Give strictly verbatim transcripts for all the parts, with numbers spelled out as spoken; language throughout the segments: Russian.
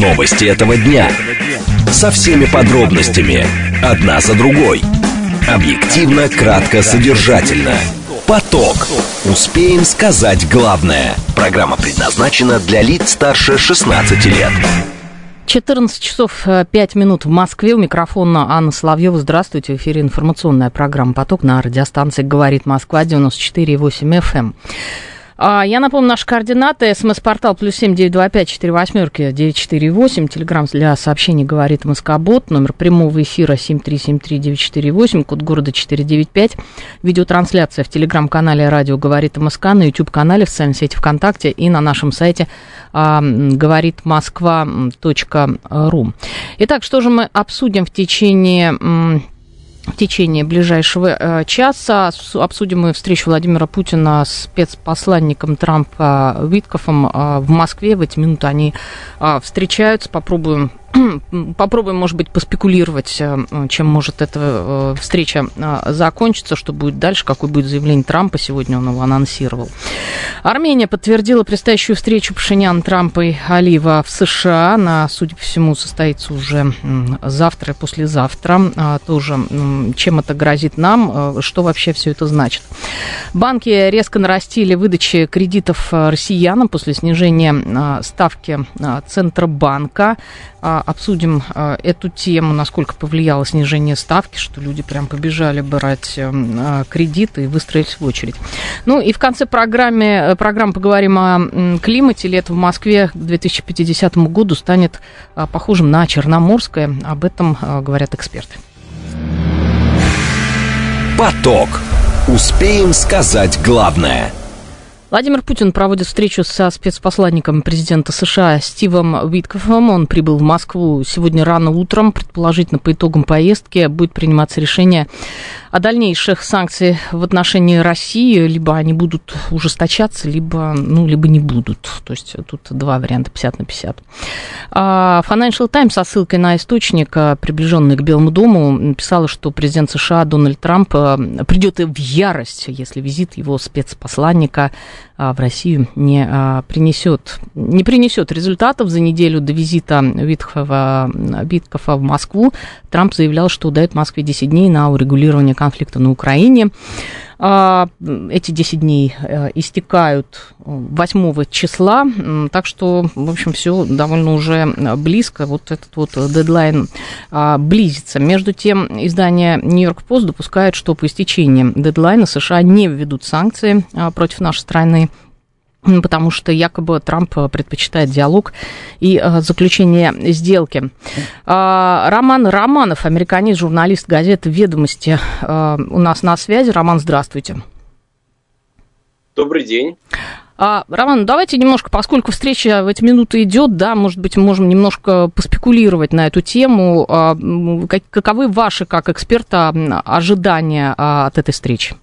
Новости этого дня. Со всеми подробностями. Одна за другой. Объективно, кратко, содержательно. Поток. Успеем сказать главное. Программа предназначена для лиц старше шестнадцати лет. четырнадцать часов пять минут в Москве. У микрофона Анна Соловьева. Здравствуйте. В эфире информационная программа «Поток» на радиостанции «Говорит Москва» девяносто четыре и восемь эф эм. Я напомню, наши координаты. СМС-портал плюс семь девять два пять четыре восьмерки девять четыре восемь. Телеграмм для сообщений «Говорит Москобот». Номер прямого эфира семь три семь три девять четыре восемь. Код города четыре девять пять. Видеотрансляция в телеграм-канале «Радио Говорит МСК», на YouTube-канале, в социальной сети ВКонтакте и на нашем сайте говорит москва точка ру. Итак, что же мы обсудим в течение... В течение ближайшего э, часа обсудим мы встречу Владимира Путина с спецпосланником Трампа Виткофом э, в Москве. В эти минуты они э, встречаются. Попробуем, попробуем, может быть, поспекулировать, э, чем может эта э, встреча э, закончиться, что будет дальше, какое будет заявление Трампа. Сегодня он его анонсировал. Армения подтвердила предстоящую встречу Пашиняна, Трампа и Алиева в США. Она, судя по всему, состоится уже завтра и послезавтра. Э, тоже чем это грозит нам, что вообще все это значит. Банки резко нарастили выдачи кредитов россиянам после снижения ставки Центробанка. Обсудим эту тему, насколько повлияло снижение ставки, что люди прям побежали брать кредиты и выстроились в очередь. Ну и в конце программы, программы поговорим о климате. Лето в Москве к две тысячи пятидесятому году станет похожим на черноморское. Об этом говорят эксперты. Поток. Успеем сказать главное. Владимир Путин проводит встречу со спецпосланником президента США Стивом Виткофом. Он прибыл в Москву сегодня рано утром. Предположительно, по итогам поездки будет приниматься решение о дальнейших санкциях в отношении России. Либо они будут ужесточаться, либо, ну, либо не будут. То есть тут два варианта, пятьдесят на пятьдесят. Financial Times со ссылкой на источник, приближенный к Белому дому, написала, что президент США Дональд Трамп придет в ярость, если визит его спецпосланника в Россию не принесет, не принесет результатов. За неделю до визита Виткофа, Виткофа в Москву Трамп заявлял, что дает Москве десять дней на урегулирование конфликта на Украине. Эти десять дней истекают восьмого числа, так что, в общем, все довольно уже близко, вот этот вот дедлайн близится. Между тем, издание Нью-Йорк Пост допускает, что по истечении дедлайна США не введут санкции против нашей страны, потому что якобы Трамп предпочитает диалог и заключение сделки. Роман Романов, американист, журналист газеты «Ведомости», у нас на связи. Роман, здравствуйте. Добрый день. Роман, давайте немножко, поскольку встреча в эти минуты идет, да, может быть, мы можем немножко поспекулировать на эту тему. Каковы ваши, как эксперта, ожидания от этой встречи?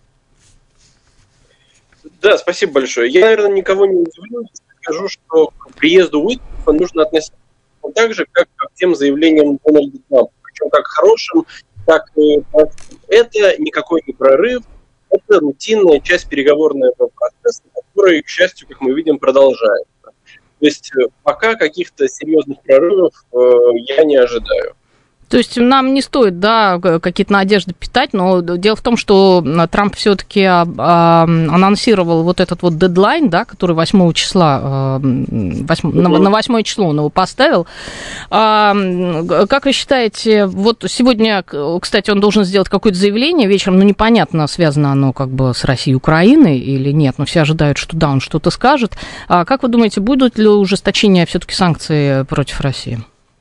Да, спасибо большое. Я, наверное, никого не удивлю, если скажу, что к приезду Уиткофа нужно относиться так же, как к тем заявлениям Дональда Трампа. Причем как к хорошим, так и это никакой не прорыв, это рутинная часть переговорного процесса, который, к счастью, как мы видим, продолжается. То есть пока каких-то серьезных прорывов э, я не ожидаю. То есть нам не стоит, да, какие-то надежды питать, но дело в том, что Трамп все-таки анонсировал вот этот вот дедлайн, да, который восьмого числа, восьмого, mm-hmm. на восьмое число он его поставил. Как вы считаете, вот сегодня, кстати, он должен сделать какое-то заявление вечером, ну, непонятно, связано оно как бы с Россией и Украиной или нет, но все ожидают, что да, он что-то скажет. Как вы думаете, будут ли ужесточения все-таки санкций против России?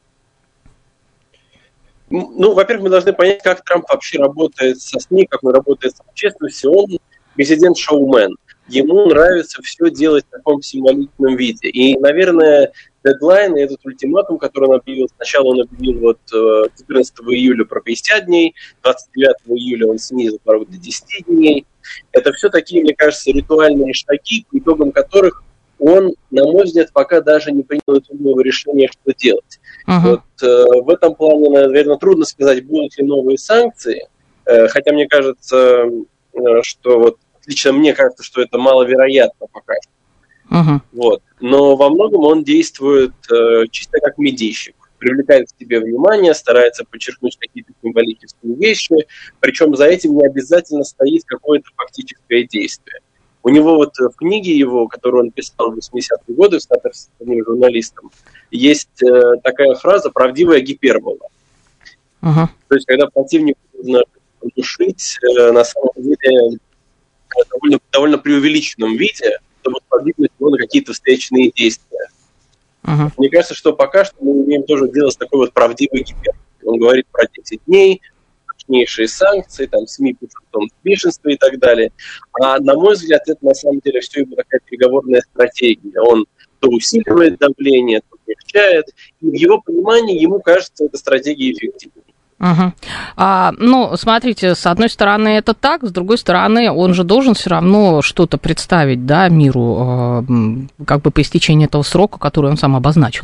Ну, во-первых, мы должны понять, как Трамп вообще работает со СМИ, как он работает с общественностью. Он президент-шоумен. Ему нравится все делать в таком символичном виде. И, наверное, дедлайн и этот ультиматум, который он объявил, сначала он объявил вот четырнадцатого июля про пятьдесят дней, двадцать девятого июля он снизил порог до десяти дней. Это все такие, мне кажется, ритуальные шаги, по итогам которых он, на мой взгляд, пока даже не принял это новое решение, что делать. Uh-huh. Вот, э, в этом плане, наверное, трудно сказать, будут ли новые санкции, э, хотя мне кажется, э, что вот лично мне кажется, что это маловероятно пока что. Uh-huh. Вот. Но во многом он действует э, чисто как медийщик. Привлекает к себе внимание, старается подчеркнуть какие-то символические вещи, причем за этим не обязательно стоит какое-то фактическое действие. У него вот в книге его, которую он писал в восьмидесятые годы, став одним журналистом, есть э, такая фраза «правдивая гипербола». Uh-huh. То есть, когда противнику нужно внушить, э, на самом деле, в довольно, довольно преувеличенном виде, чтобы подвигнуть его на какие-то встречные действия. Uh-huh. Мне кажется, что пока что мы имеем тоже дело с такой вот правдивой гиперболой. Он говорит про десять дней, точнейшие санкции, там СМИ пишут о том, бешенство и так далее. А на мой взгляд, это на самом деле все его такая переговорная стратегия. Он то усиливает давление, то смягчает. И в его понимании ему кажется эта стратегия эффективной. Угу. А, ну, смотрите, с одной стороны это так, с другой стороны он же должен все равно что-то представить, да, миру, э, как бы по истечении этого срока, который он сам обозначил.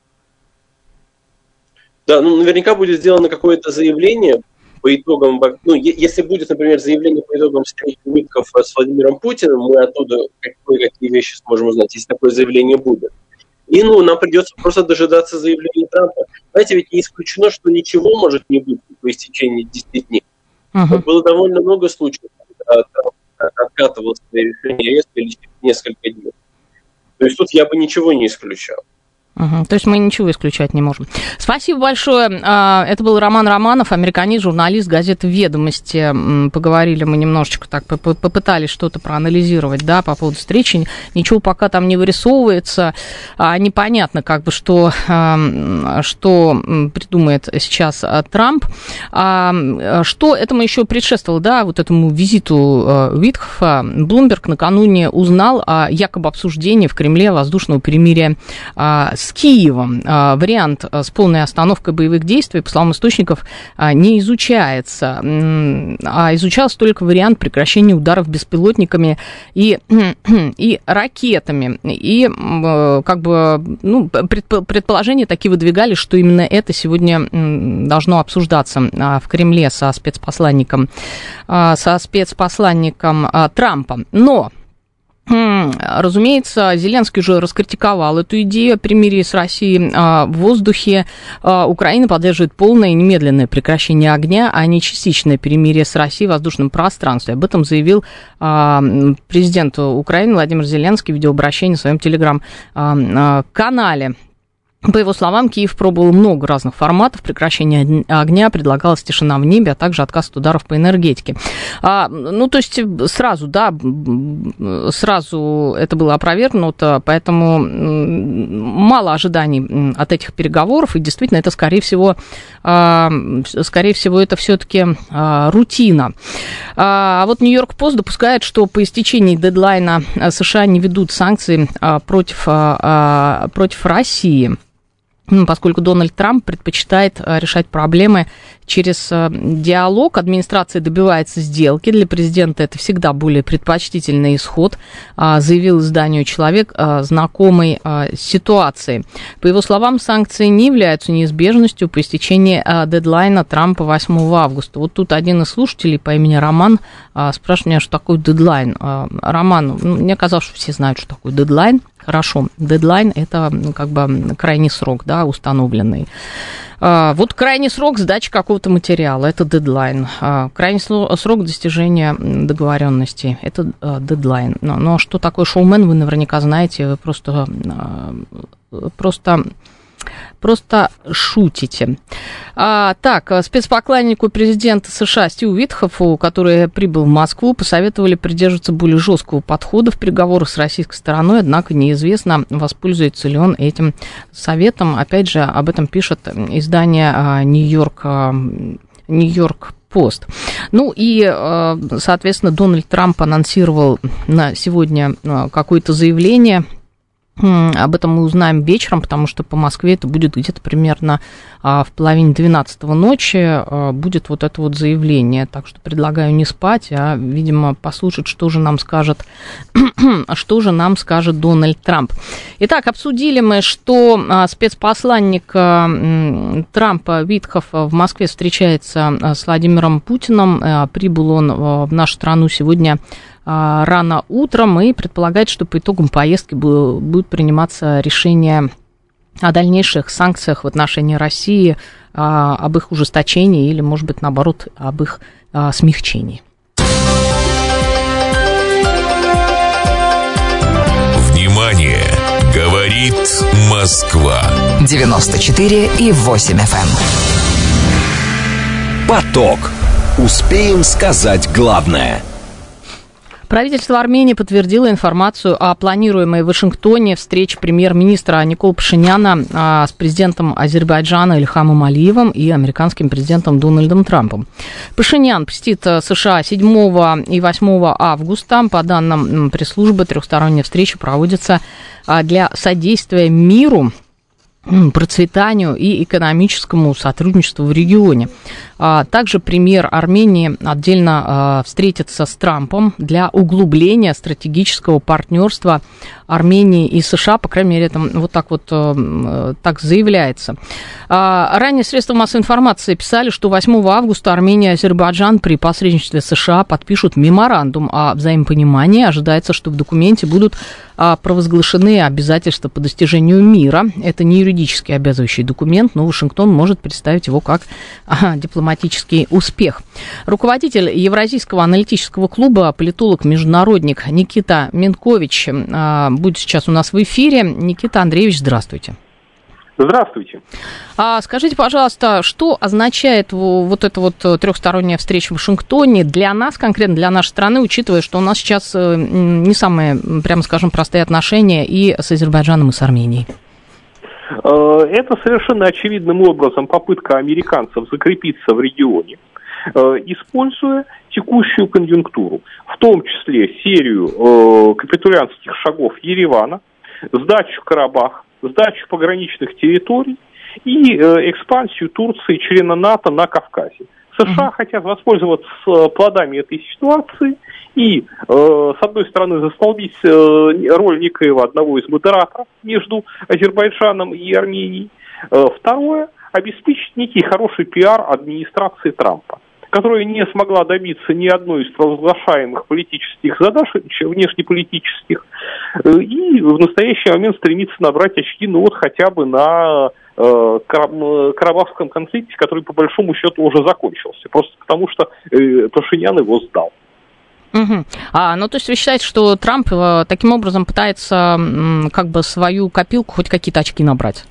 Да, ну, наверняка будет сделано какое-то заявление по итогам, ну, если будет, например, заявление по итогам встречи Уитков с Владимиром Путиным, мы оттуда кое-какие вещи сможем узнать, если такое заявление будет. И, ну, нам придется просто дожидаться заявления Трампа. Знаете, ведь не исключено, что ничего может не быть по истечении десяти дней. Uh-huh. Было довольно много случаев, когда Трамп откатывал свои решения резко или через несколько дней. То есть тут я бы ничего не исключал. Угу. То есть мы ничего исключать не можем. Спасибо большое. Это был Роман Романов, американист, журналист газеты «Ведомости». Поговорили мы немножечко так, попытались что-то проанализировать, да, по поводу встречи. Ничего пока там не вырисовывается. Непонятно, как бы, что, что придумает сейчас Трамп. Что этому еще предшествовало, да, вот этому визиту Уиткофа. Блумберг накануне узнал о якобы обсуждении в Кремле воздушного перемирия с Киевом. Вариант с полной остановкой боевых действий, по словам источников, не изучается, а изучался только вариант прекращения ударов беспилотниками и, и ракетами. И как бы, ну, предположения такие выдвигали, что именно это сегодня должно обсуждаться в Кремле со спецпосланником, со спецпосланником Трампа. Но разумеется, Зеленский уже раскритиковал эту идею о перемирии с Россией. В воздухе Украина поддерживает полное и немедленное прекращение огня, а не частичное перемирие с Россией в воздушном пространстве. Об этом заявил президент Украины Владимир Зеленский в видеообращении в своем телеграм-канале. По его словам, Киев пробовал много разных форматов прекращения огня, предлагалась тишина в небе, а также отказ от ударов по энергетике. А, ну, то есть сразу, да, сразу это было опровергнуто, поэтому мало ожиданий от этих переговоров, и действительно это, скорее всего, скорее всего, это все-таки рутина. А вот Нью-Йорк Пост допускает, что по истечении дедлайна США не ведут санкции против, против России, поскольку Дональд Трамп предпочитает решать проблемы через диалог. Администрация добивается сделки. Для президента это всегда более предпочтительный исход, заявил изданию «Человек», знакомый с ситуацией. По его словам, санкции не являются неизбежностью по истечении дедлайна Трампа восьмого августа. Вот тут один из слушателей по имени Роман спрашивает меня, что такое дедлайн. Роман, мне казалось, что все знают, что такое дедлайн. Хорошо, дедлайн – это как бы крайний срок, да, установленный. Вот крайний срок сдачи какого-то материала – это дедлайн. Крайний срок достижения договоренности – это дедлайн. Но, но что такое шоумен, вы наверняка знаете, вы просто, просто, просто шутите. А, так, спецпоклоннику президента США Стиву Уиткофу, который прибыл в Москву, посоветовали придерживаться более жесткого подхода в переговорах с российской стороной, однако неизвестно, воспользуется ли он этим советом. Опять же, об этом пишет издание Нью-Йорк, Нью-Йорк Пост. Ну и, соответственно, Дональд Трамп анонсировал на сегодня какое-то заявление. Об этом мы узнаем вечером, потому что по Москве это будет где-то примерно в половине двенадцатого ночи будет вот это вот заявление. Так что предлагаю не спать, а, видимо, послушать, что же нам скажет, что же нам скажет Дональд Трамп. Итак, обсудили мы, что спецпосланник Трампа Уиткоф в Москве встречается с Владимиром Путиным. Прибыл он в нашу страну сегодня рано утром и предполагает, что по итогам поездки будет приниматься решение о дальнейших санкциях в отношении России, об их ужесточении или, может быть, наоборот, об их смягчении. Внимание! Говорит Москва. девяносто четыре и восемь эф эм. Поток. Успеем сказать главное. Правительство Армении подтвердило информацию о планируемой в Вашингтоне встрече премьер-министра Никола Пашиняна а, с президентом Азербайджана Ильхамом Алиевым и американским президентом Дональдом Трампом. Пашинян посетит США седьмого и восьмого августа. По данным пресс-службы, трехсторонняя встреча проводится а, для содействия миру, процветанию и экономическому сотрудничеству в регионе. Также премьер Армении отдельно встретится с Трампом для углубления стратегического партнерства Армении и США, по крайней мере, это вот так вот так заявляется. Ранее средства массовой информации писали, что восьмого августа Армения и Азербайджан при посредничестве США подпишут меморандум о взаимопонимании. Ожидается, что в документе будут провозглашены обязательства по достижению мира. Это не юридически обязывающий документ, но Вашингтон может представить его как дипломатический успех. Руководитель Евразийского аналитического клуба, политолог-международник Никита Минкович будет сейчас у нас в эфире. Никита Андреевич, здравствуйте. Здравствуйте. А скажите, пожалуйста, что означает вот эта вот трехсторонняя встреча в Вашингтоне для нас, конкретно для нашей страны, учитывая, что у нас сейчас не самые, прямо скажем, простые отношения и с Азербайджаном, и с Арменией? Это совершенно очевидным образом попытка американцев закрепиться в регионе, используя текущую конъюнктуру, в том числе серию капитулянских шагов Еревана, сдачу Карабаха, сдачу пограничных территорий и экспансию Турции, члена НАТО, на Кавказе. США mm-hmm. хотят воспользоваться плодами этой ситуации и, э, с одной стороны, застолбить э, роль некоего одного из модераторов между Азербайджаном и Арменией. Э, второе, обеспечить некий хороший пиар администрации Трампа, которая не смогла добиться ни одной из провозглашаемых политических задач, внешнеполитических, э, и в настоящий момент стремится набрать очки, ну вот хотя бы на э, Карабахском конфликте, который по большому счету уже закончился, просто потому что э, Пашинян его сдал. Угу. А, ну, то есть вы считаете, что Трамп э, таким образом пытается м, как бы свою копилку хоть какие-то очки набрать?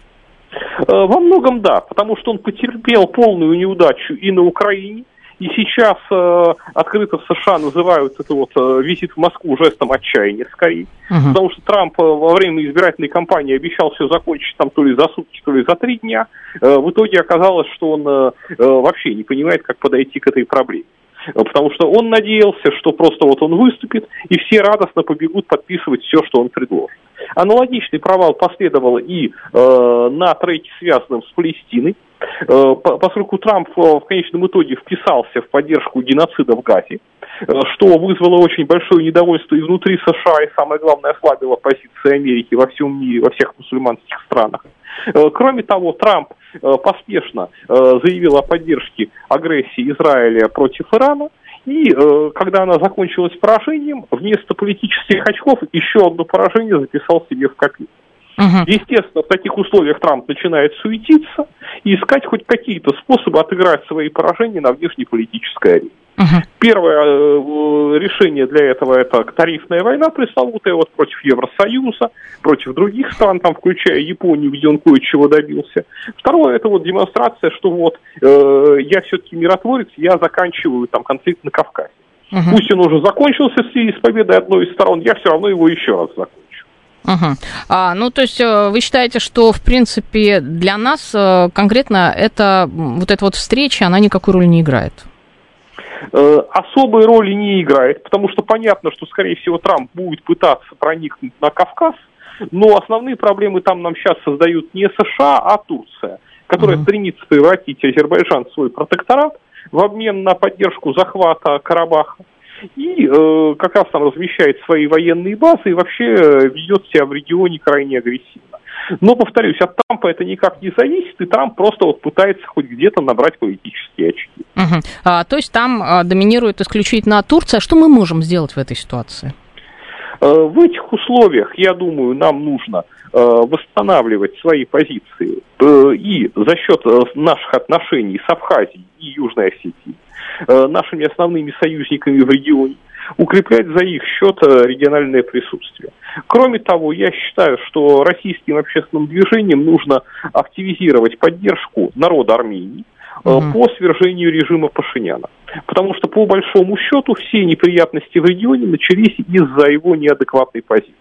Во многом да, потому что он потерпел полную неудачу и на Украине, и сейчас э, открыто в США называют это вот э, визит в Москву жестом отчаяния скорее, uh-huh. потому что Трамп э, во время избирательной кампании обещал все закончить там то ли за сутки, то ли за три дня. Э, в итоге оказалось, что он э, э, вообще не понимает, как подойти к этой проблеме. Потому что он надеялся, что просто вот он выступит, и все радостно побегут подписывать все, что он предложит. Аналогичный провал последовал и э, на треке, связанном с Палестиной, э, поскольку Трамп в конечном итоге вписался в поддержку геноцида в Газе, э, что вызвало очень большое недовольство и внутри США, и, самое главное, ослабило позиции Америки во всем мире, во всех мусульманских странах. Э, кроме того, Трамп э, поспешно э, заявил о поддержке агрессии Израиля против Ирана, и э, когда она закончилась поражением, вместо политических очков еще одно поражение записал себе в копилку. Uh-huh. Естественно, в таких условиях Трамп начинает суетиться и искать хоть какие-то способы отыграть свои поражения на внешнеполитической арене. Uh-huh. Первое э, решение для этого — это тарифная война пресловутая вот против Евросоюза, против других стран, там, включая Японию, где он кое-чего добился. Второе — это вот демонстрация, что вот э, я все-таки миротворец, я заканчиваю там конфликт на Кавказе. Uh-huh. Пусть он уже закончился с победой одной из сторон, я все равно его еще раз закончу. Угу. А, ну, то есть вы считаете, что, в принципе, для нас конкретно это, вот эта вот встреча, она никакой роли не играет? Э, особой роли не играет, потому что понятно, что, скорее всего, Трамп будет пытаться проникнуть на Кавказ, но основные проблемы там нам сейчас создают не США, а Турция, которая угу. стремится превратить Азербайджан в свой протекторат в обмен на поддержку захвата Карабаха. И э, как раз там размещает свои военные базы и вообще э, ведет себя в регионе крайне агрессивно. Но, повторюсь, от Трампа это никак не зависит, и Трамп просто вот пытается хоть где-то набрать политические очки. Угу. А, то есть там а, доминирует исключительно Турция. Что мы можем сделать в этой ситуации? В этих условиях, я думаю, нам нужно восстанавливать свои позиции и за счет наших отношений с Абхазией и Южной Осетией, нашими основными союзниками в регионе, укреплять за их счет региональное присутствие. Кроме того, я считаю, что российским общественным движением нужно активизировать поддержку народа Армении mm-hmm. по свержению режима Пашиняна. Потому что, по большому счету, все неприятности в регионе начались из-за его неадекватной позиции,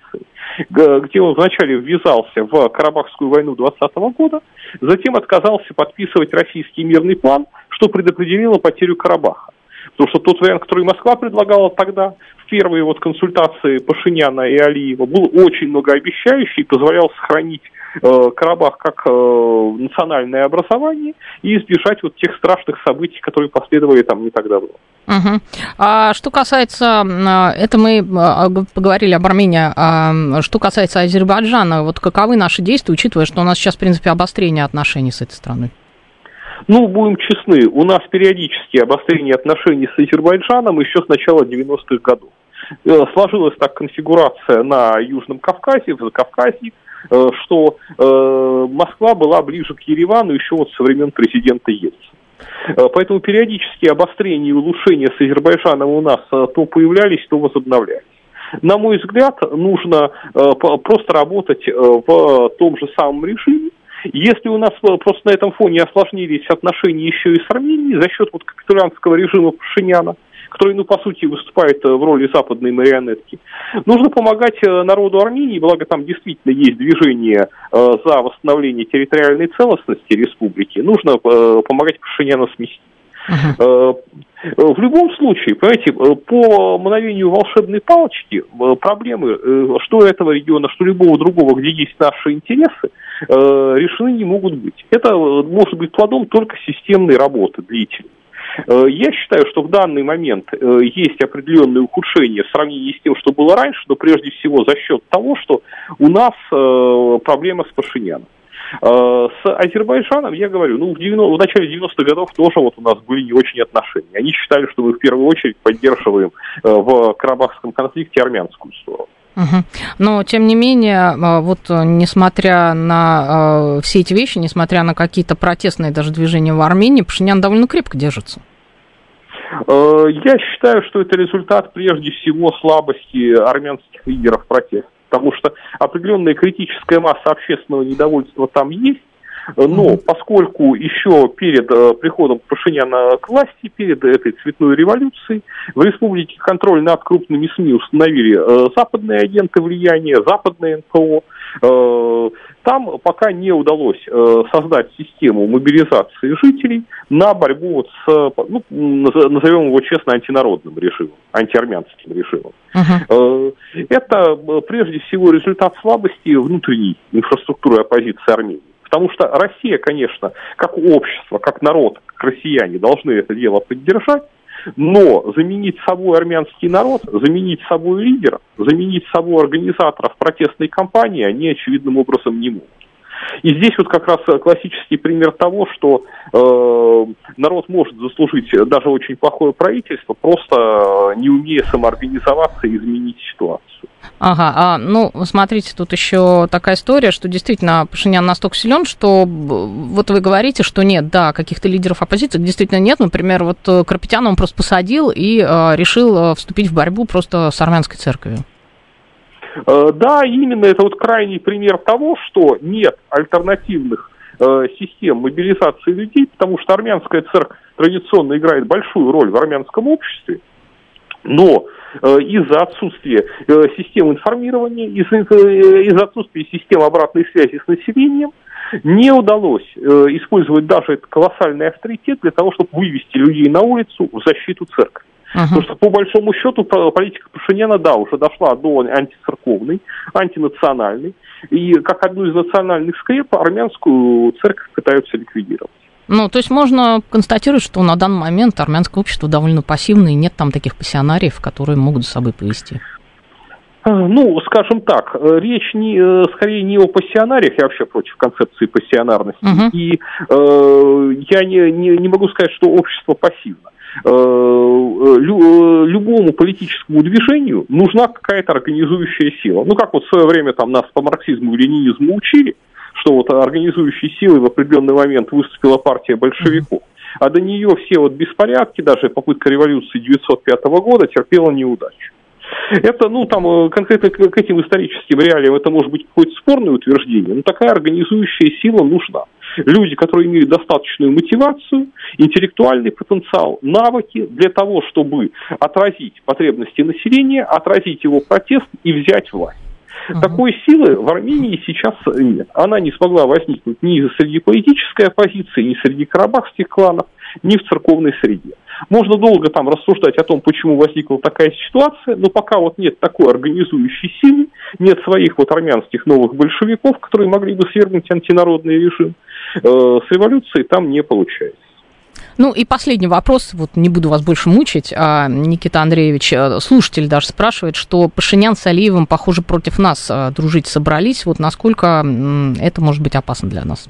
где он вначале ввязался в Карабахскую войну двадцатого года, затем отказался подписывать российский мирный план, что предопределило потерю Карабаха. Потому что тот вариант, который Москва предлагала тогда, в первые вот консультации Пашиняна и Алиева, был очень многообещающий и позволял сохранить э, Карабах как э, национальное образование и избежать вот тех страшных событий, которые последовали там не так давно. Угу. А что касается, это мы поговорили об Армении, а что касается Азербайджана, вот каковы наши действия, учитывая, что у нас сейчас, в принципе, обострение отношений с этой страной? Ну, будем честны, у нас периодически обострение отношений с Азербайджаном еще с начала девяностых годов. Сложилась так конфигурация на Южном Кавказе, в Закавказье, что Москва была ближе к Еревану еще вот со времен президента Ельцина. Поэтому периодически обострения и улучшения с Азербайджаном у нас то появлялись, то возобновлялись. На мой взгляд, нужно просто работать в том же самом режиме. Если у нас просто на этом фоне осложнились отношения еще и с Арменией за счет вот капитулянтского режима Пашиняна, который, ну, по сути, выступает в роли западной марионетки, нужно помогать народу Армении, благо там действительно есть движение за восстановление территориальной целостности республики, нужно помогать Пашиняну сместить. Uh-huh. В любом случае, понимаете, по мановению волшебной палочки проблемы, что этого региона, что любого другого, где есть наши интересы, решены не могут быть. Это может быть плодом только системной работы длительной. Я считаю, что в данный момент есть определенные ухудшения в сравнении с тем, что было раньше, но прежде всего за счет того, что у нас проблема с Пашиняном. С Азербайджаном, я говорю, ну, в, девяностых, в начале девяностых годов тоже вот у нас были не очень отношения. Они считали, что мы в первую очередь поддерживаем в Карабахском конфликте армянскую сторону. Угу. Но, тем не менее, вот несмотря на все эти вещи, несмотря на какие-то протестные даже движения в Армении, Пашинян довольно крепко держится. Я считаю, что это результат прежде всего слабости армянских лидеров протеста. Потому что определенная критическая масса общественного недовольства там есть, но поскольку еще перед э, приходом Пашиняна к власти, перед этой цветной революцией, в республике контроль над крупными СМИ установили э, западные агенты влияния, западные эн пэ о, э, там пока не удалось э, создать систему мобилизации жителей на борьбу вот с, ну, назовем его честно, антинародным режимом, антиармянским режимом. Uh-huh. Э, это прежде всего результат слабости внутренней инфраструктуры оппозиции Армении. Потому что Россия, конечно, как общество, как народ, как россияне должны это дело поддержать, но заменить собой армянский народ, заменить собой лидеров, заменить собой организаторов протестной кампании они очевидным образом не могут. И здесь вот как раз классический пример того, что э, народ может заслужить даже очень плохое правительство, просто не умея самоорганизоваться и изменить ситуацию. Ага, а, ну, смотрите, тут еще такая история, что действительно Пашинян настолько силен, что вот вы говорите, что нет, да, каких-то лидеров оппозиции действительно нет. Например, вот Карапетяна он просто посадил и э, решил вступить в борьбу просто с армянской церковью. Да, именно это вот крайний пример того, что нет альтернативных э, систем мобилизации людей, потому что армянская церковь традиционно играет большую роль в армянском обществе, но э, из-за отсутствия э, систем информирования, из-за, э, из-за отсутствия систем обратной связи с населением, не удалось э, использовать даже этот колоссальный авторитет для того, чтобы вывести людей на улицу в защиту церкви. Uh-huh. Потому что, по большому счету, политика Пашиняна, да, уже дошла до антицерковной, антинациональной. И как одну из национальных скреп армянскую церковь пытаются ликвидировать. Ну, то есть можно констатировать, что на данный момент армянское общество довольно пассивное, и нет там таких пассионариев, которые могут за собой повести. Ну, скажем так, речь не, скорее не о пассионариях, я вообще против концепции пассионарности, uh-huh. и э, я не, не, не могу сказать, что общество пассивно. Э, лю, любому политическому движению нужна какая-то организующая сила. Ну, как вот в свое время там нас по марксизму и ленинизму учили, что вот организующей силой в определенный момент выступила партия большевиков, uh-huh. а до нее все вот беспорядки, даже попытка революции тысяча девятьсот пятого года терпела неудачу. Это, ну, там, конкретно к этим историческим реалиям, это может быть какое-то спорное утверждение, но такая организующая сила нужна. Люди, которые имеют достаточную мотивацию, интеллектуальный потенциал, навыки для того, чтобы отразить потребности населения, отразить его протест и взять власть. Uh-huh. Такой силы в Армении сейчас нет. Она не смогла возникнуть ни среди политической оппозиции, ни среди карабахских кланов, ни в церковной среде. Можно долго там рассуждать о том, почему возникла такая ситуация, но пока вот нет такой организующей силы, нет своих вот армянских новых большевиков, которые могли бы свергнуть антинародный режим, э, с революцией там не получается. Ну и последний вопрос, вот не буду вас больше мучить, а, Никита Андреевич, слушатель даже спрашивает, что Пашинян с Алиевым, похоже, против нас а, дружить собрались, вот насколько м, это может быть опасно для нас?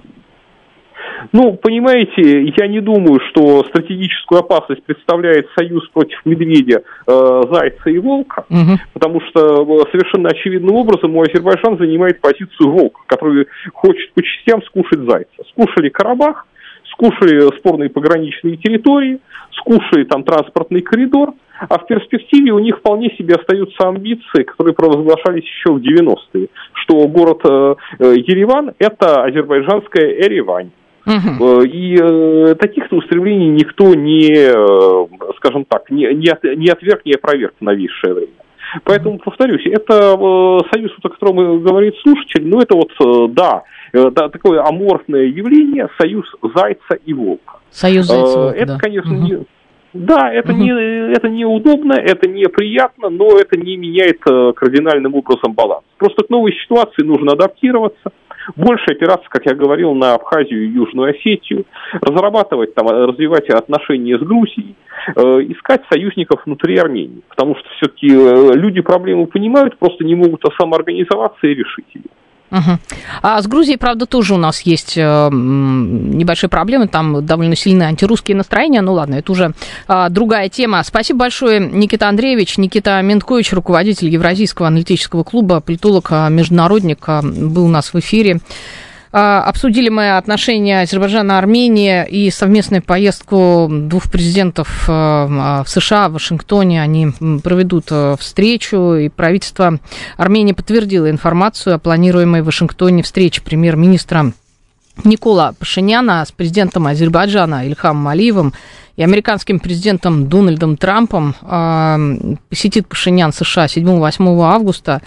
Ну, понимаете, я не думаю, что стратегическую опасность представляет союз против медведя, э, зайца и волка, угу. потому что совершенно очевидным образом у Азербайджана занимает позицию волка, который хочет по частям скушать зайца. Скушали Карабах, скушали спорные пограничные территории, скушали там транспортный коридор, а в перспективе у них вполне себе остаются амбиции, которые провозглашались еще в девяностые, что город э, Ереван – это азербайджанская Эревань. Uh-huh. И э, таких-то устремлений никто не, э, скажем так, не, не, от, не отверг, не опроверг в новейшее время. Поэтому, повторюсь, это э, союз, о котором говорит слушатель, но это вот, э, да, э, да, такое аморфное явление, союз зайца и волка. Союз зайца и волка, э, Это, да. конечно, uh-huh. не... Да, это, uh-huh. не, это неудобно, это неприятно, но это не меняет э, кардинальным образом баланс. Просто к новой ситуации нужно адаптироваться. Больше опираться, как я говорил, на Абхазию и Южную Осетию, разрабатывать, там, развивать отношения с Грузией, э, искать союзников внутри Армении. Потому что все-таки э, люди проблему понимают, просто не могут самоорганизоваться и решить ее. Угу. А с Грузией, правда, тоже у нас есть э, небольшие проблемы, там довольно сильные антирусские настроения, ну ладно, это уже э, другая тема. Спасибо большое, Никита Андреевич. Никита Менткович, руководитель Евразийского аналитического клуба, политолог, международник, был у нас в эфире. Обсудили мы отношения Азербайджана и Армении и совместную поездку двух президентов в США, в Вашингтоне. Они проведут встречу, и правительство Армении подтвердило информацию о планируемой в Вашингтоне встрече премьер-министра Никола Пашиняна с президентом Азербайджана Ильхамом Алиевым и американским президентом Дональдом Трампом. Посетит Пашинян США седьмого-восьмого августа.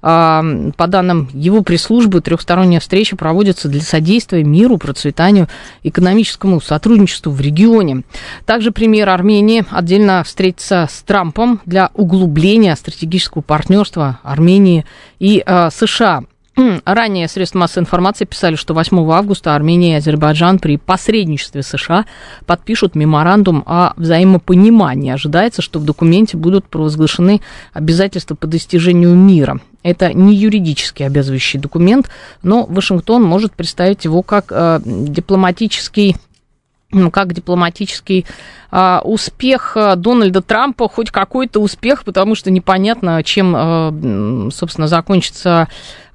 По данным его пресс-службы, трехсторонняя встреча проводится для содействия миру, процветанию, экономическому сотрудничеству в регионе. Также премьер Армении отдельно встретится с Трампом для углубления стратегического партнерства Армении и США. Ранее средства массовой информации писали, что восьмого августа Армения и Азербайджан при посредничестве США подпишут меморандум о взаимопонимании. Ожидается, что в документе будут провозглашены обязательства по достижению мира. Это не юридически обязывающий документ, но Вашингтон может представить его как э, дипломатический как дипломатический а, успех Дональда Трампа, хоть какой-то успех, потому что непонятно, чем, а, собственно, закончится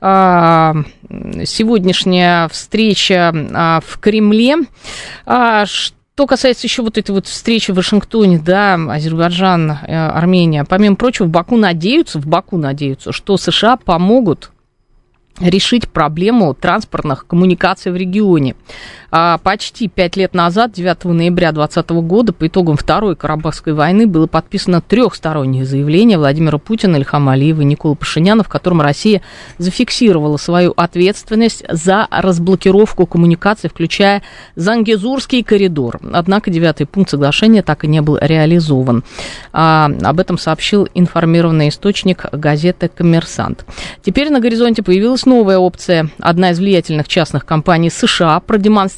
а, сегодняшняя встреча а, в Кремле. А, что касается еще вот этой вот встречи в Вашингтоне, да, Азербайджан, Армения, помимо прочего, в Баку надеются, в Баку надеются, что США помогут решить проблему транспортных коммуникаций в регионе. Почти пять лет назад, девятого ноября двадцатого года, по итогам Второй Карабахской войны было подписано трехстороннее заявление Владимира Путина, Ильхама Алиева и Николы Пашиняна, в котором Россия зафиксировала свою ответственность за разблокировку коммуникаций, включая Зангезурский коридор. Однако девятый пункт соглашения так и не был реализован. Об этом сообщил информированный источник газеты «Коммерсант». Теперь на горизонте появилась новая опция. Одна из влиятельных частных компаний США продемонстрировала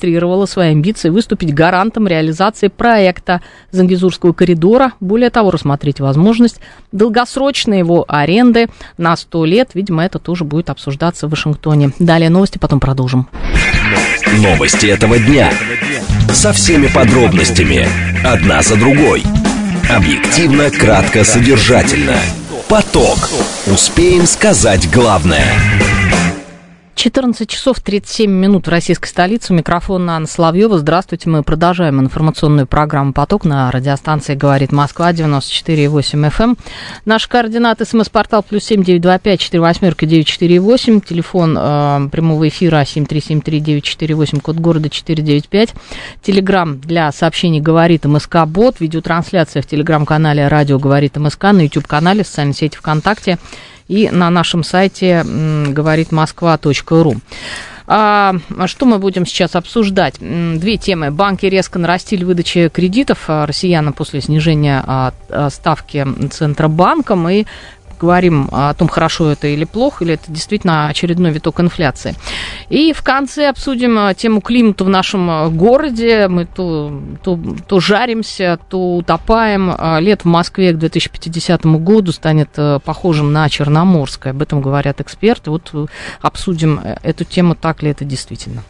зарегистрировала свои амбиции выступить гарантом реализации проекта Зангезурского коридора. Более того, рассмотреть возможность долгосрочной его аренды на сто лет. Видимо, это тоже будет обсуждаться в Вашингтоне. Далее новости, потом продолжим. Новости этого дня. Со всеми подробностями. Одна за другой. Объективно, кратко, содержательно. Поток. Успеем сказать главное. четырнадцать часов тридцать семь минут в российской столице. У микрофона Анна Соловьева. Здравствуйте. Мы продолжаем информационную программу «Поток» на радиостанции «Говорит Москва» девяносто четыре и восемь эф эм. Наши координаты: смс-портал плюс семь девять два пять четыре восьмерки девять четыре восемь. Телефон э, прямого эфира семь три семь три девять четыре восемь, код города четыре девять пять. Телеграм для сообщений «Говорит МСК-бот». Видеотрансляция в телеграм-канале «Радио Говорит МСК», на YouTube-канале, в социальной сети ВКонтакте и на нашем сайте говорит москва точка ру. А что мы будем сейчас обсуждать? Две темы. Банки резко нарастили выдачу кредитов россиянам после снижения ставки Центробанком. И говорим о том, хорошо это или плохо, или это действительно очередной виток инфляции. И в конце обсудим тему климата в нашем городе. Мы то, то, то жаримся, то утопаем. Лето в Москве к две тысячи пятидесятому году станет похожим на черноморское. Об этом говорят эксперты. Вот обсудим эту тему, так ли это действительно.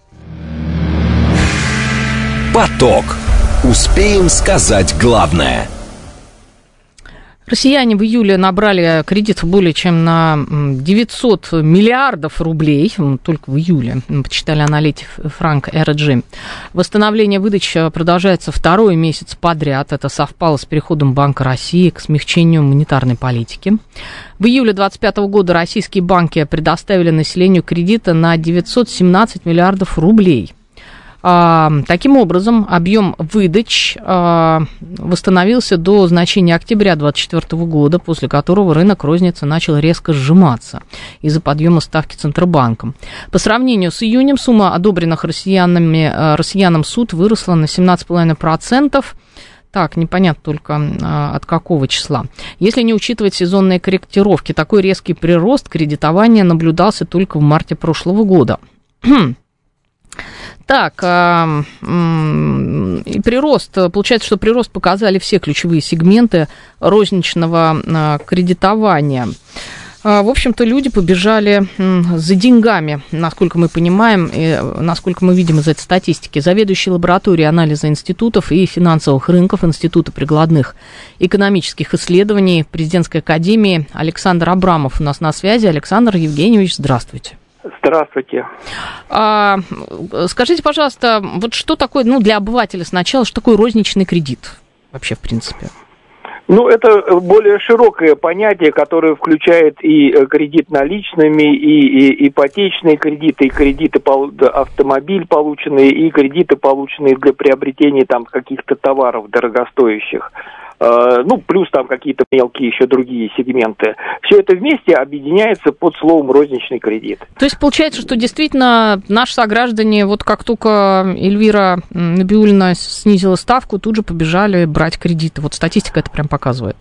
Поток. Успеем сказать главное. Россияне в июле набрали кредитов более чем на девятьсот миллиардов рублей, только в июле, почитали аналитик Франк Эрджи. Восстановление выдачи продолжается второй месяц подряд. Это совпало с переходом Банка России к смягчению монетарной политики. В июле две тысячи двадцать пятого года российские банки предоставили населению кредита на девятьсот семнадцать миллиардов рублей. Таким образом, объем выдач восстановился до значения октября две тысячи двадцать четвёртого года, после которого рынок розницы начал резко сжиматься из-за подъема ставки Центробанком. По сравнению с июнем сумма одобренных россиянами, россиянам суд выросла на семнадцать целых пять десятых процента. Так, непонятно только а, от какого числа. Если не учитывать сезонные корректировки, такой резкий прирост кредитования наблюдался только в марте прошлого года. Так, э, э, и прирост, получается, что прирост показали все ключевые сегменты розничного э, кредитования. Э, в общем-то, люди побежали э, за деньгами, насколько мы понимаем, и насколько мы видим из этой статистики. Заведующий лабораторией анализа институтов и финансовых рынков Института прикладных экономических исследований Президентской академии Александр Абрамов у нас на связи. Александр Евгеньевич, здравствуйте. Здравствуйте. А, скажите, пожалуйста, вот что такое, ну, для обывателя сначала, что такое розничный кредит вообще, в принципе? Ну, это более широкое понятие, которое включает и кредит наличными, и, и ипотечные кредиты, и кредиты автомобиль полученные, и кредиты, полученные для приобретения там каких-то товаров дорогостоящих. Ну, плюс там какие-то мелкие еще другие сегменты. Все это вместе объединяется под словом розничный кредит. То есть получается, что действительно наши сограждане, вот как только Эльвира Набиуллина снизила ставку, тут же побежали брать кредиты. Вот статистика это прям показывает.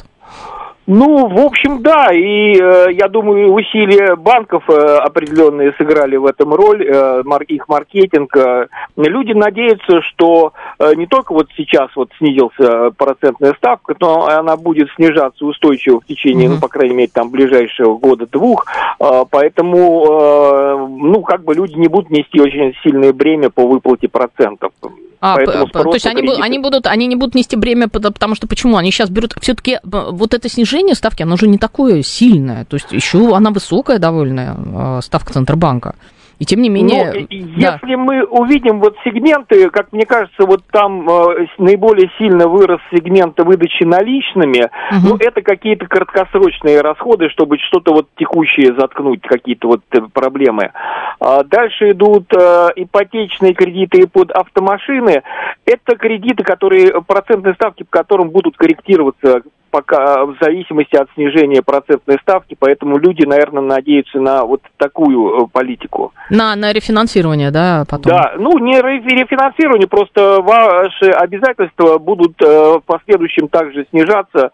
Ну, в общем, да, и э, я думаю, усилия банков э, определенные сыграли в этом роль, э, мар- их маркетинг. Э, люди надеются, что э, не только вот сейчас вот снизился процентная ставка, но она будет снижаться устойчиво в течение, mm-hmm. ну, по крайней мере, там, ближайшего года-двух, э, поэтому, э, ну, как бы люди не будут нести очень сильное бремя по выплате процентов. А, то есть они, они, будут, они не будут нести бремя, потому что почему? Они сейчас берут... Все-таки вот это снижение ставки, оно же не такое сильное. То есть еще она высокая довольно, ставка Центробанка. И тем не менее... Ну, да. Если мы увидим вот сегменты, как мне кажется, вот там э, наиболее сильно вырос сегмент выдачи наличными, угу. ну, это какие-то краткосрочные расходы, чтобы что-то вот текущее заткнуть, какие-то вот э, проблемы. А дальше идут э, ипотечные кредиты под автомашины. Это кредиты, которые, процентные ставки по которым будут корректироваться пока в зависимости от снижения процентной ставки, поэтому люди, наверное, надеются на вот такую политику. На, на рефинансирование, да, потом? Да, ну не рефинансирование, просто ваши обязательства будут в последующем также снижаться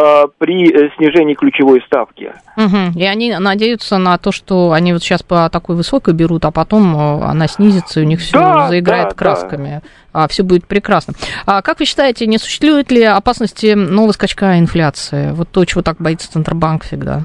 при снижении ключевой ставки. Угу. И они надеются на то, что они вот сейчас по такой высокой берут, а потом она снизится, и у них все да, заиграет да, красками. Да. А, все будет прекрасно. А как вы считаете, не существует ли опасности нового скачка инфляции? Вот то, чего так боится Центробанк всегда.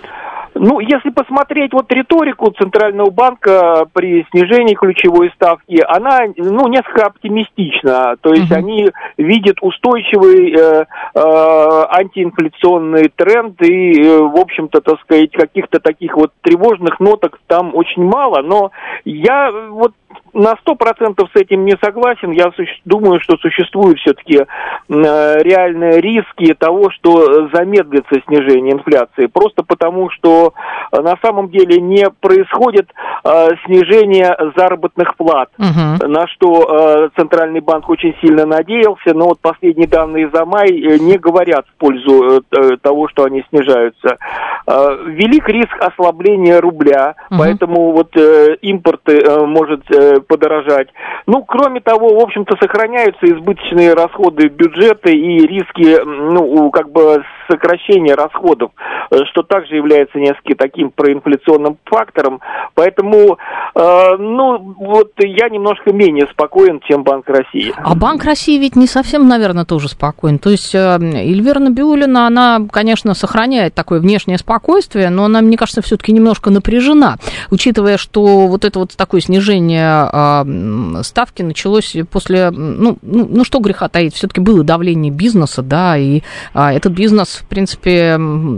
Ну, если посмотреть вот риторику Центрального банка при снижении ключевой ставки, она, ну, несколько оптимистична. То есть uh-huh. они видят устойчивый э, э, антиинфляционный тренд и, э, в общем-то, так сказать, каких-то таких вот тревожных ноток там очень мало. Но я вот на сто процентов с этим не согласен. Я суще- думаю, что существуют все-таки э, реальные риски того, что замедлится снижение инфляции. Просто потому, что э, на самом деле не происходит э, снижение заработных плат, uh-huh. на что э, Центральный банк очень сильно надеялся, но вот последние данные за май э, не говорят в пользу э, того, что они снижаются. Э, велик риск ослабления рубля, uh-huh. поэтому вот э, импорт э, может э, подорожать. Ну, кроме того, в общем-то, сохраняются избыточные расходы бюджета и риски, ну, как бы сокращения расходов, что также является несколько таким проинфляционным фактором. Поэтому, э, ну, вот я немножко менее спокоен, чем Банк России. А Банк России ведь не совсем, наверное, тоже спокоен. То есть э, Эльвира Набиуллина, она, конечно, сохраняет такое внешнее спокойствие, но она, мне кажется, все-таки немножко напряжена, учитывая, что вот это вот такое снижение э, ставки началось после, ну, ну, ну что греха таить, все-таки было давление бизнеса, да, и э, этот бизнес, в принципе,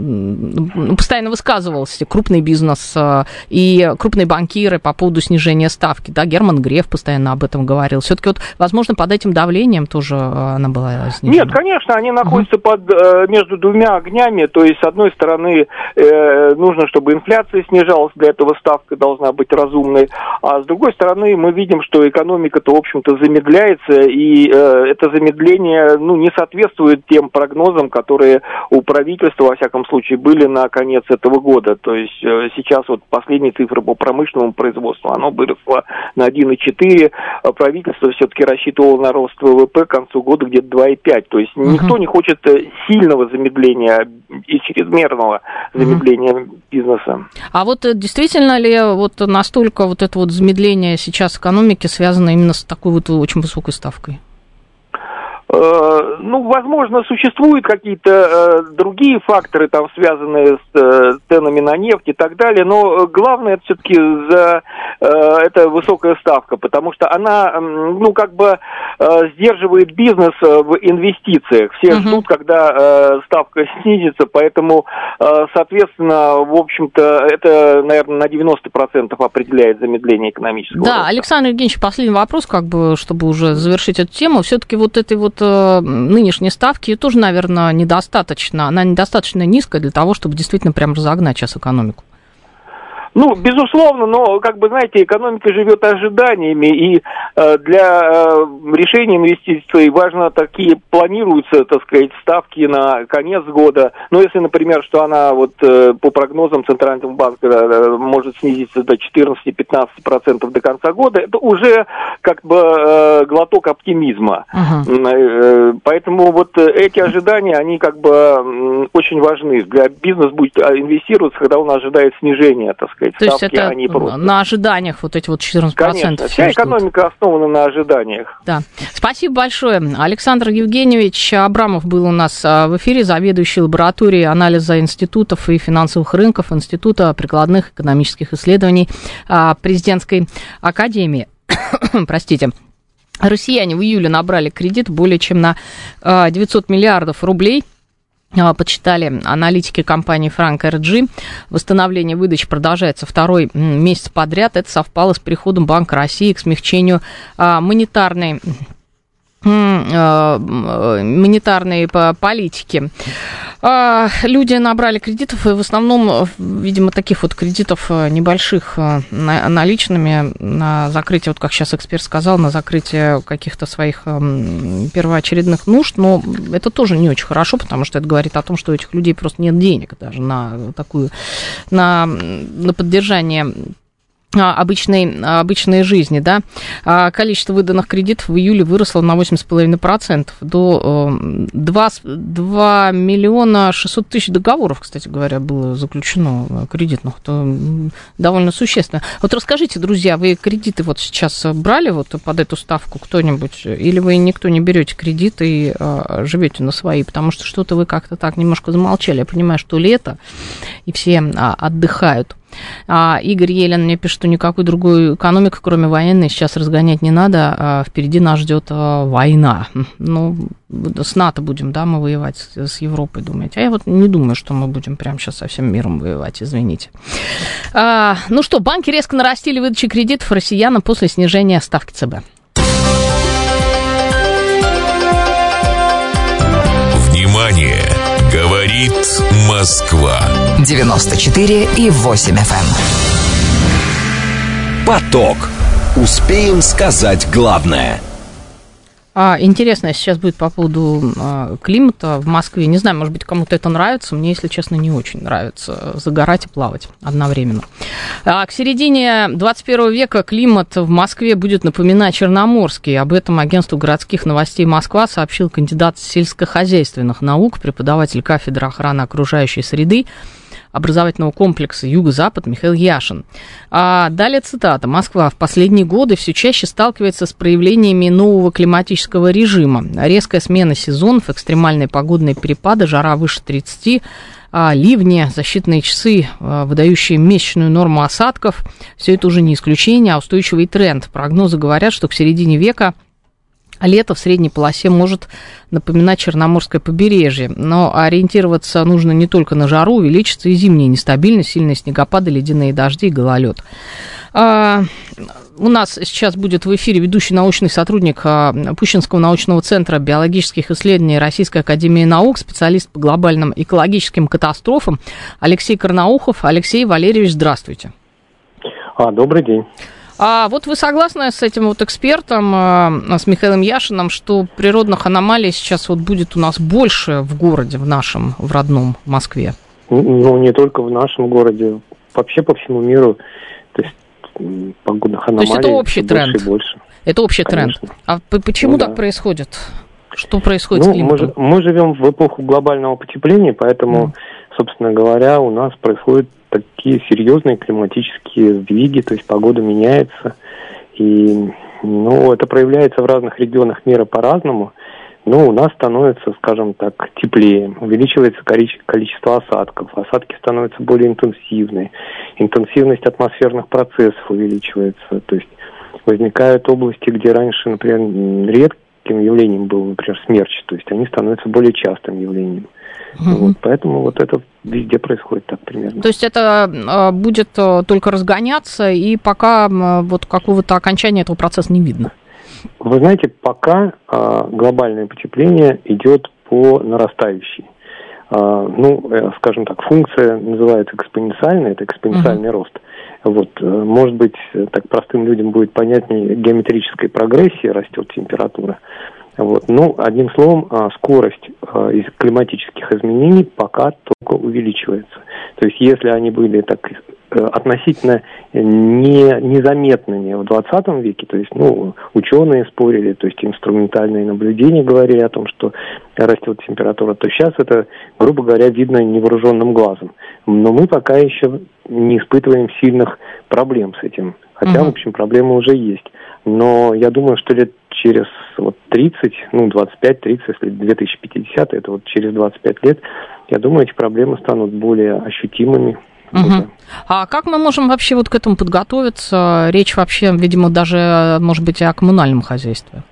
э, постоянно высказывался, крупный бизнес э, и крупные банкиры по поводу снижения ставки, да, Герман Греф постоянно об этом говорил. Все-таки вот, возможно, под этим давлением тоже она была снижена. Нет, конечно, они находятся uh-huh. под, между двумя огнями, то есть, с одной стороны, э, нужно, чтобы инфляция снижалась, для этого ставка должна быть разумной, а с другой стороны, мы видим, что экономика-то, в общем-то, замедляется, и э, это замедление, ну, не соответствует тем прогнозам, которые у правительства, во всяком случае, были на конец этого года. То есть э, сейчас вот последние цифры по промышленному производству, оно выросло на один и четыре, а правительство все-таки рассчитывало на рост ВВП к концу года где-то два и пять. То есть uh-huh. никто не хочет сильного замедления и чрезмерного замедления uh-huh. бизнеса. А вот действительно ли вот настолько вот это вот замедление сейчас экономики связано именно с такой вот очень высокой ставкой? Ну, возможно, существуют какие-то э, другие факторы, там, связанные с э, ценами на нефть и так далее, но главное это все-таки за, э, это высокая ставка, потому что она, ну, как бы э, сдерживает бизнес в инвестициях. Все uh-huh. ждут, когда э, ставка снизится, поэтому, э, соответственно, в общем-то, это, наверное, на девяносто процентов определяет замедление экономического Да, роста. Александр Евгеньевич, последний вопрос, как бы, чтобы уже завершить эту тему. Все-таки вот этой вот нынешней ставки тоже, наверное, недостаточно. Она недостаточно низкая для того, чтобы действительно прям разогнать сейчас экономику. Ну, безусловно, но, как бы, знаете, экономика живет ожиданиями, и э, для э, решения инвестиций важно такие, планируются, так сказать, ставки на конец года. Но если, например, что она вот э, по прогнозам Центрального банка э, может снизиться до четырнадцать-пятнадцать процентов до конца года, это уже как бы э, глоток оптимизма. Uh-huh. Э, поэтому вот эти ожидания, они как бы э, очень важны. Для бизнеса будет инвестироваться, когда он ожидает снижения, так сказать. То есть это на ожиданиях вот эти вот четырнадцать процентов. Конечно, вся экономика основана на ожиданиях. Да. Спасибо большое. Александр Евгеньевич Абрамов был у нас в эфире, заведующий лабораторией анализа институтов и финансовых рынков Института прикладных экономических исследований Президентской академии. Простите. Россияне в июле набрали кредит более чем на девятьсот миллиардов рублей. Подсчитали аналитики компании Frank эр джи. Восстановление выдач продолжается второй месяц подряд. Это совпало с переходом Банка России к смягчению монетарной, монетарной политики. Люди набрали кредитов, и в основном, видимо, таких вот кредитов небольших наличными на закрытие, вот как сейчас эксперт сказал, на закрытие каких-то своих первоочередных нужд, но это тоже не очень хорошо, потому что это говорит о том, что у этих людей просто нет денег даже на такую, на, на поддержание обычной, обычной жизни, да. Количество выданных кредитов в июле выросло на восемь целых пять десятых процента до два миллиона шестьсот тысяч договоров, кстати говоря, было заключено кредитных. Это довольно существенно. Вот расскажите, друзья, вы кредиты вот сейчас брали вот под эту ставку кто-нибудь, или вы никто не берете кредиты и а, живете на свои, потому что что-то вы как-то так немножко замолчали. Я понимаю, что лето, и все а, отдыхают. А, Игорь Елен мне пишет, что никакой другой экономики, кроме военной, сейчас разгонять не надо, а впереди нас ждет а, война. Ну, с НАТО будем, да, мы воевать с, с Европой, думаете? А я вот не думаю, что мы будем прямо сейчас со всем миром воевать, извините. А, ну что, банки резко нарастили выдачу кредитов россиянам после снижения ставки ЦБ. Внимание! Говорит Москва. девяносто четыре и восемь эф эм. Поток. Успеем сказать главное. А, интересно сейчас будет по поводу а, климата в Москве. Не знаю, может быть, кому-то это нравится. Мне, если честно, не очень нравится загорать и плавать одновременно. А, к середине двадцать первого века климат в Москве будет напоминать черноморский. Об этом агентству городских новостей Москва сообщил кандидат сельскохозяйственных наук, преподаватель кафедры охраны окружающей среды образовательного комплекса «Юго-Запад» Михаил Яшин. А далее цитата. «Москва в последние годы все чаще сталкивается с проявлениями нового климатического режима. Резкая смена сезонов, экстремальные погодные перепады, жара выше тридцати, ливни, защитные часы, выдающие месячную норму осадков. Все это уже не исключение, а устойчивый тренд. Прогнозы говорят, что к середине века лето в средней полосе может напоминать Черноморское побережье. Но ориентироваться нужно не только на жару, увеличится и зимняя нестабильность, сильные снегопады, ледяные дожди и гололед. А, у нас сейчас будет в эфире ведущий научный сотрудник а, Пущинского научного центра биологических исследований Российской академии наук, специалист по глобальным экологическим катастрофам Алексей Карнаухов. Алексей Валерьевич, здравствуйте. А, добрый день. А вот вы согласны с этим вот экспертом, с Михаилом Яшиным, что природных аномалий сейчас вот будет у нас больше в городе, в нашем, в родном Москве? Ну, не только в нашем городе, вообще по всему миру, то есть погодных аномалий. То есть это общий тренд? Больше и больше. Это общий Конечно. тренд. А почему ну, так да. происходит? Что происходит ну, с климатом? Мы, мы живем в эпоху глобального потепления, поэтому, mm. собственно говоря, у нас происходит такие серьезные климатические сдвиги, то есть погода меняется, и ну, это проявляется в разных регионах мира по-разному, но у нас становится, скажем так, теплее, увеличивается количество осадков, осадки становятся более интенсивные, интенсивность атмосферных процессов увеличивается, то есть возникают области, где раньше, например, редким явлением был, например, смерч, то есть они становятся более частым явлением. Mm-hmm. Вот, поэтому вот это везде происходит так примерно. То есть это э, будет э, только разгоняться, и пока э, вот какого-то окончания этого процесса не видно? Вы знаете, пока э, глобальное потепление идет по нарастающей. Э, ну, э, скажем так, функция называется экспоненциальная, это экспоненциальный mm-hmm. рост. Вот, э, может быть, так простым людям будет понятнее, геометрической прогрессии растет температура. Вот. Ну, одним словом, скорость из климатических изменений пока только увеличивается. То есть, если они были так относительно не, незаметными в двадцатом веке, то есть, ну, ученые спорили, то есть, инструментальные наблюдения говорили о том, что растет температура, то сейчас это, грубо говоря, видно невооруженным глазом. Но мы пока еще не испытываем сильных проблем с этим. Хотя, mm-hmm. в общем, проблемы уже есть. Но я думаю, что лет через вот тридцать, ну, двадцать пять тридцать, если две тысячи пятидесятый, это вот через двадцать пять лет, я думаю, эти проблемы станут более ощутимыми. Угу. Вот. А как мы можем вообще вот к этому подготовиться? Речь вообще, видимо, даже, может быть, и о коммунальном хозяйстве.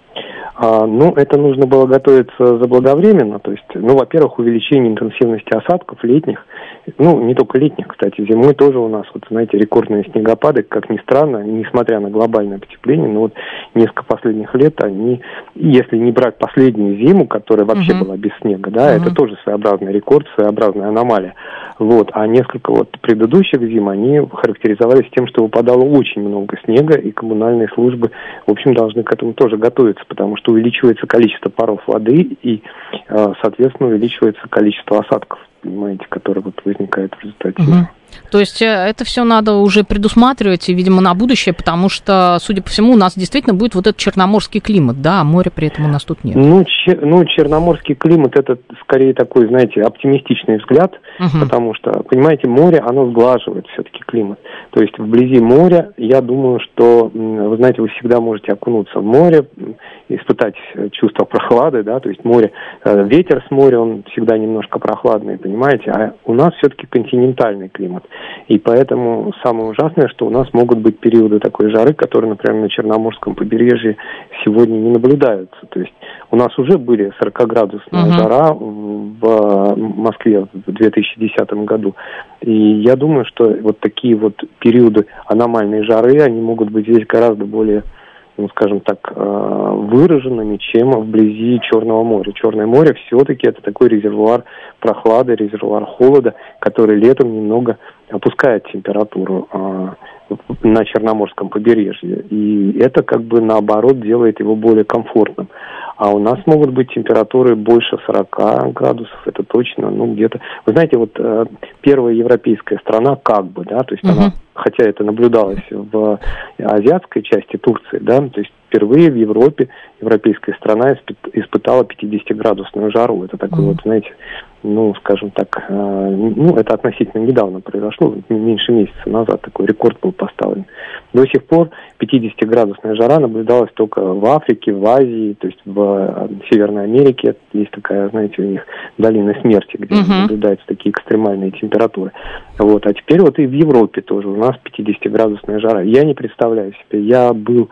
А, ну, это нужно было готовиться заблаговременно. То есть, ну, во-первых, увеличение интенсивности осадков летних, ну, не только летних, кстати, зимой тоже у нас, вот, знаете, рекордные снегопады, как ни странно, несмотря на глобальное потепление, но вот несколько последних лет они, если не брать последнюю зиму, которая вообще uh-huh. была без снега, да, uh-huh. это тоже своеобразный рекорд, своеобразная аномалия. Вот, а несколько вот предыдущих зим, они характеризовались тем, что выпадало очень много снега, и коммунальные службы, в общем, должны к этому тоже готовиться, потому что увеличивается количество паров воды и, соответственно, увеличивается количество осадков, понимаете, которые вот возникают в результате. Угу. То есть это все надо уже предусматривать, и, видимо, на будущее, потому что, судя по всему, у нас действительно будет вот этот черноморский климат, да, а моря при этом у нас тут нет. Ну, че, ну черноморский климат, это скорее такой, знаете, оптимистичный взгляд, угу. потому что, понимаете, море, оно сглаживает все-таки климат. То есть вблизи моря, я думаю, что, вы знаете, вы всегда можете окунуться в море, испытать чувство прохлады, да, то есть море, ветер с моря, он всегда немножко прохладный, понимаете, а у нас все-таки континентальный климат. И поэтому самое ужасное, что у нас могут быть периоды такой жары, которые, например, на Черноморском побережье сегодня не наблюдаются. То есть у нас уже были сорокаградусная uh-huh. жара в Москве в две тысячи десятом году. И я думаю, что вот такие вот периоды аномальной жары, они могут быть здесь гораздо более, ну, скажем так, выраженными, чем вблизи Черного моря. Черное море все-таки это такой резервуар прохлады, резервуар холода, который летом немного опускает температуру а, на Черноморском побережье. И это как бы наоборот делает его более комфортным. А у нас могут быть температуры больше сорока градусов, это точно, ну где-то... Вы знаете, вот э, первая европейская страна как бы, да, то есть uh-huh. она, хотя это наблюдалось в азиатской части Турции, да, то есть впервые в Европе европейская страна испытала пятидесятиградусную жару. Это такой uh-huh. вот, знаете, ну, скажем так, э, ну, это относительно недавно произошло, меньше месяца назад такой рекорд был поставлен. До сих пор пятидесятиградусная жара наблюдалась только в Африке, в Азии, то есть в Северной Америке. Есть такая, знаете, у них долина смерти, где uh-huh. наблюдаются такие экстремальные температуры. Вот. А теперь вот и в Европе тоже у нас пятидесятиградусная жара. Я не представляю себе, я был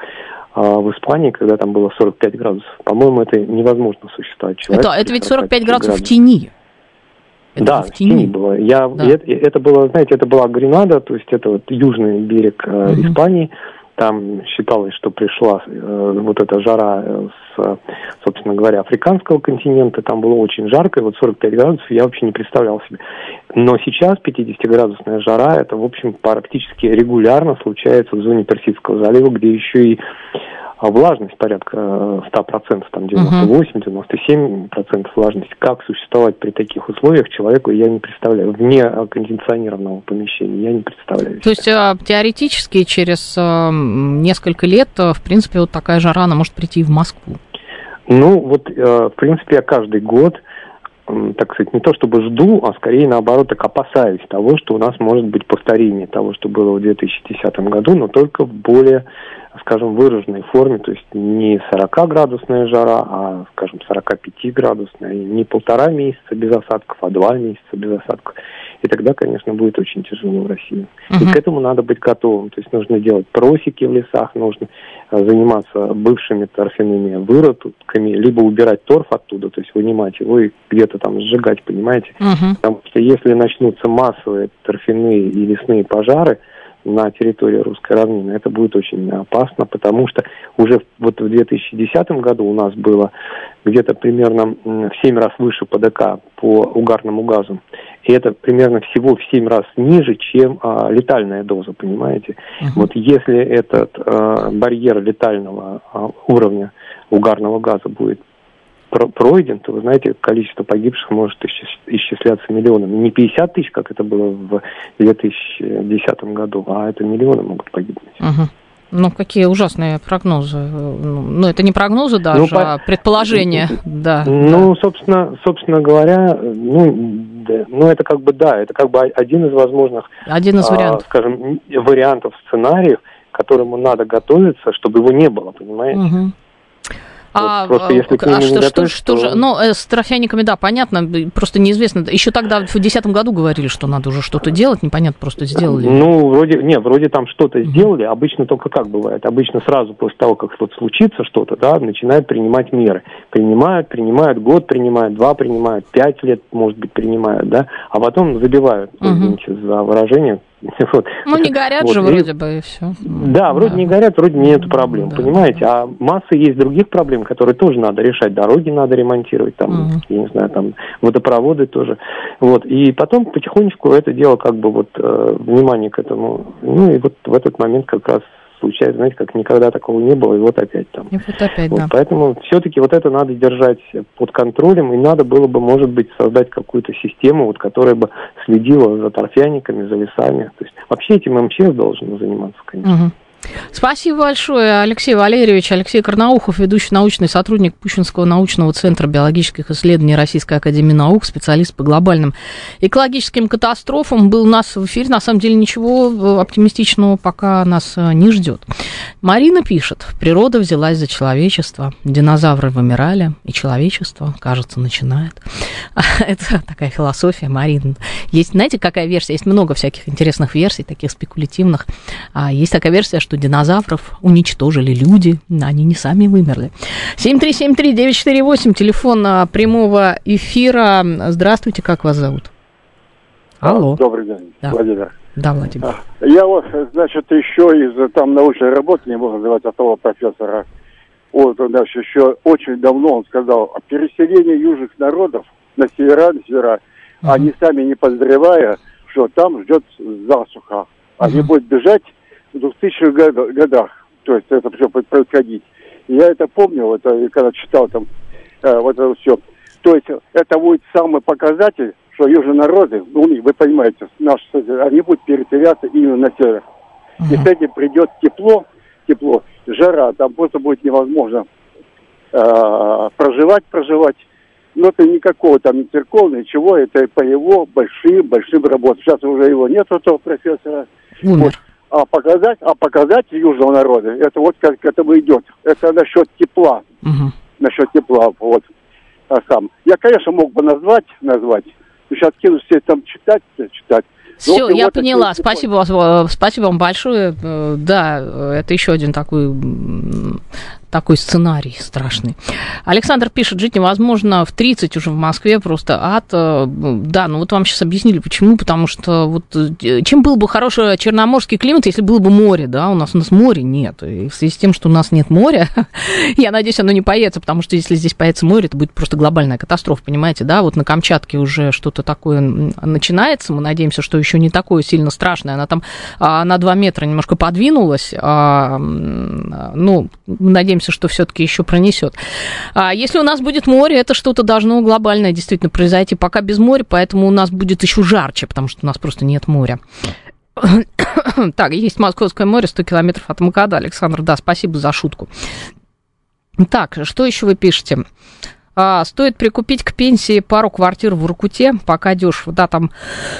в Испании, когда там было сорок пять градусов. По-моему, это невозможно существовать. Человек, это, это ведь сорок пять градусов в тени. Это да, в тени. тени было. Я, да. это, это было, знаете, это была Гренада, то есть это вот южный берег э, uh-huh. Испании. Там считалось, что пришла э, вот эта жара с, собственно говоря, африканского континента. Там было очень жарко, и вот сорок пять градусов я вообще не представлял себе. Но сейчас пятидесятиградусная жара, это, в общем, практически регулярно случается в зоне Персидского залива, где еще и влажность порядка сто процентов, там девяносто восемь - девяносто семь процентов влажности. Как существовать при таких условиях человеку, я не представляю. Вне кондиционированного помещения я не представляю. То есть теоретически через несколько лет, в принципе, вот такая жара, она может прийти и в Москву? Ну, вот, в принципе, я каждый год, так сказать, не то чтобы жду, а скорее наоборот так опасаюсь того, что у нас может быть повторение того, что было в две тысячи десятом году, но только в более, скажем, выраженной форме, то есть не сорокаградусная жара, а, скажем, сорокапятиградусная, не полтора месяца без осадков, а два месяца без осадков. И тогда, конечно, будет очень тяжело в России. Uh-huh. И к этому надо быть готовым. То есть нужно делать просеки в лесах, нужно заниматься бывшими торфяными вырубками, либо убирать торф оттуда, то есть вынимать его и где-то там сжигать, понимаете? Uh-huh. Потому что если начнутся массовые торфяные и лесные пожары на территории Русской равнины, это будет очень опасно, потому что уже вот в две тысячи десятом году у нас было где-то примерно в семь раз выше ПДК по угарному газу. И это примерно всего в семь раз ниже, чем а, летальная доза, понимаете? Uh-huh. Вот если этот а, барьер летального а, уровня угарного газа будет пройден, то, вы знаете, количество погибших может исчисляться миллионами. Не пятьдесят тысяч, как это было в две тысячи десятом году, а это миллионы могут погибнуть. Угу. Ну, какие ужасные прогнозы. Ну, это не прогнозы даже, ну, по... а предположения. Да, ну, да. собственно, собственно говоря, ну, да, ну, это как бы, да, это как бы один из возможных, один из вариантов. А, скажем, вариантов сценариев, к которому надо готовиться, чтобы его не было, понимаете? Угу. А, вот просто если к ним а не что, готовишь, что, что то... же, ну, с торфяниками, да, понятно, просто неизвестно. Еще тогда в две тысячи десятом году говорили, что надо уже что-то делать, непонятно, просто сделали. Ну, вроде, не, вроде там что-то сделали, обычно только как бывает, обычно сразу после того, как вот случится что-то, да, начинают принимать меры. Принимают, принимают, год принимают, два принимают, пять лет, может быть, принимают, да, а потом забивают, угу. извините за выражение. Вот. Ну, не горят вот. же вроде и, бы, и все. Да, вроде да. не горят, вроде нет проблем, да. понимаете? А масса есть других проблем, которые тоже надо решать. Дороги надо ремонтировать, там, угу. я не знаю, там, водопроводы тоже. Вот. И потом потихонечку это дело, как бы, вот, э, внимание к этому. Ну, и вот в этот момент как раз случается, знаете, как никогда такого не было, и вот опять там. И вот опять, вот, да. Поэтому все-таки вот это надо держать под контролем, и надо было бы, может быть, создать какую-то систему, вот, которая бы следила за торфяниками, за лесами. То есть вообще этим эм че эс должен заниматься, конечно. Угу. Спасибо большое, Алексей Валерьевич. Алексей Карнаухов, ведущий научный сотрудник Пущинского научного центра биологических исследований Российской академии наук, специалист по глобальным экологическим катастрофам, был у нас в эфире. На самом деле ничего оптимистичного пока нас не ждет. Марина пишет: природа взялась за человечество, динозавры вымирали, и человечество, кажется, начинает. Это такая философия, Марина. Есть, знаете, какая версия? Есть много всяких интересных версий, таких спекулятивных. Есть такая версия, что динозавров уничтожили люди, они не сами вымерли. семь три семь три девять четыре восемь, телефон прямого эфира. Здравствуйте, как вас зовут? Алло. Добрый день, да. Владимир. Да, Владимир. Я вот, значит, еще из там научной работы, не могу называть от того профессора, вот, значит, еще очень давно он сказал о переселении южных народов на севера, на севера, uh-huh. они сами не подозревая, что там ждет засуха. Они uh-huh. будут бежать в двухтысячных годах, то есть это все будет происходить. И я это помню, это, когда читал там э, вот это все. То есть это будет самый показатель, что южные народы, ну, вы понимаете, наши, они будут переселяться именно на север. Uh-huh. И с этим придет тепло, тепло, жара, там просто будет невозможно э, проживать, проживать. Но это никакого там не церковного, ничего, это по его большим-большим работам. Сейчас уже его нет, этого профессора. Умер. Вот. А показать, а показать южного народа, это вот как к этому идет. Это насчет тепла. Uh-huh. Насчет тепла, вот. А сам. Я, конечно, мог бы назвать, назвать. Но сейчас кинусь все там читать, читать. Все, вот, я вот поняла. Спасибо, спасибо вам большое. Да, это еще один такой, такой сценарий страшный. Александр пишет: жить невозможно в тридцать уже в Москве, просто ад. Да, ну вот вам сейчас объяснили, почему. Потому что вот чем был бы хороший черноморский климат, если было бы море, да? У нас, у нас моря нет. И в связи с тем, что у нас нет моря, я надеюсь, оно не появится, потому что если здесь появится море, это будет просто глобальная катастрофа, понимаете, да? Вот на Камчатке уже что-то такое начинается, мы надеемся, что еще не такое сильно страшное, она там а, на два метра немножко подвинулась, а, ну, надеемся, что все-таки еще пронесет. А если у нас будет море, это что-то должно глобальное действительно произойти. Пока без моря, поэтому у нас будет еще жарче, потому что у нас просто нет моря. Так, есть Московское море, сто километров от МКАДа. Александр, да, спасибо за шутку. Так, что еще вы пишете? А, стоит прикупить к пенсии пару квартир в Воркуте, пока дешево. Да, там,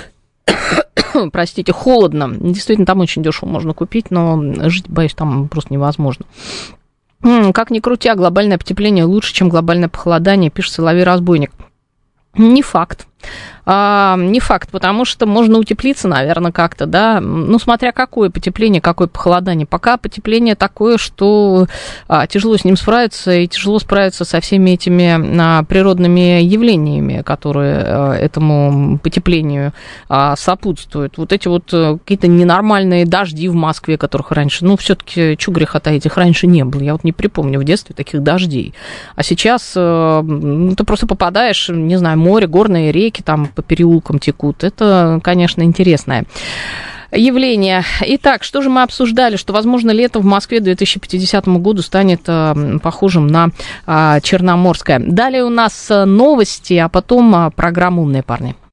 простите, холодно. Действительно, там очень дешево можно купить, но жить, боюсь, там просто невозможно. Как ни крути, а глобальное потепление лучше, чем глобальное похолодание, пишет Соловей-разбойник. Не факт. А, не факт, потому что можно утеплиться, наверное, как-то, да, ну, смотря какое потепление, какое похолодание. Пока потепление такое, что а, тяжело с ним справиться, и тяжело справиться со всеми этими а, природными явлениями, которые а, этому потеплению а, сопутствуют. Вот эти вот а, какие-то ненормальные дожди в Москве, которых раньше, ну, все-таки, чё греха-то, этих раньше не было. Я вот не припомню в детстве таких дождей. А сейчас а, ну, ты просто попадаешь, не знаю, море, горные реки, там по переулкам текут. Это, конечно, интересное явление. Итак, что же мы обсуждали? Что, возможно, лето в Москве к две тысячи пятидесятому году станет а, похожим на а, черноморское. Далее у нас новости, а потом а, программа «Умные парни».